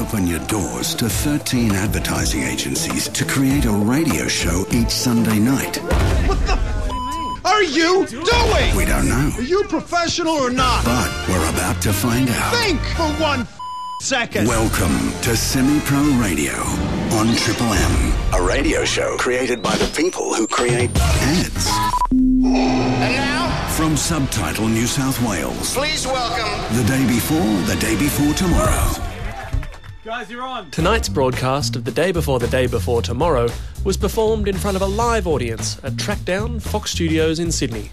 open your doors to 13 advertising agencies to create a radio show each Sunday night. What the are you doing? We don't know. Are you professional or not? But we're about to find out. Think for 1 second. Welcome to Semi-Pro Radio on Triple M, a radio show created by the people who create ads. And now, from Subtitle New South Wales, please welcome the day before tomorrow. Guys, you're on. Tonight's broadcast of The Day Before Tomorrow was performed in front of a live audience at Trackdown Fox Studios in Sydney.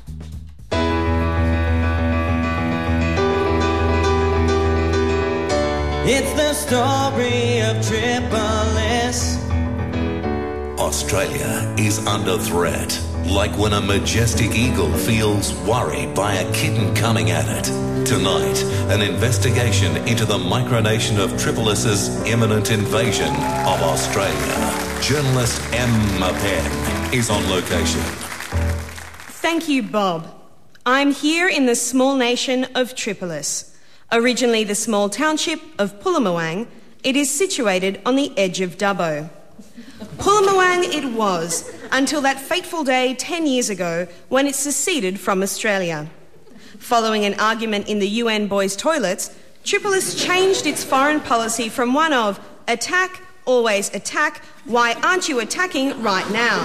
It's the story of Triple S. Australia is under threat, like when a majestic eagle feels worried by a kitten coming at it. Tonight, an investigation into the micronation of Triple S's imminent invasion of Australia. Journalist Emma Penn is on location. Thank you, Bob. I'm here in the small nation of Triple S. Originally the small township of Pullamawang, it is situated on the edge of Dubbo. Pullamawang it was, until that fateful day 10 years ago when it seceded from Australia. Following an argument in the UN boys' toilets, Triple S changed its foreign policy from one of attack, always attack, why aren't you attacking right now?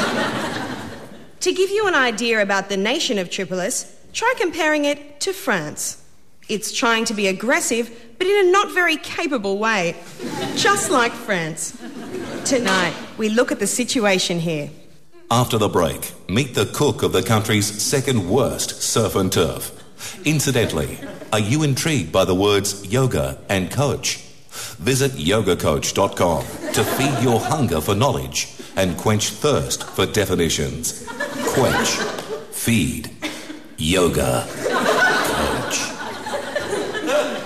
To give you an idea about the nation of Triple S, try comparing it to France. It's trying to be aggressive, but in a not very capable way, just like France. Tonight, we look at the situation here. After the break, meet the cook of the country's second worst surf and turf. Incidentally, are you intrigued by the words yoga and coach? Visit yogacoach.com to feed your hunger for knowledge and quench thirst for definitions. Quench, feed, yoga, coach.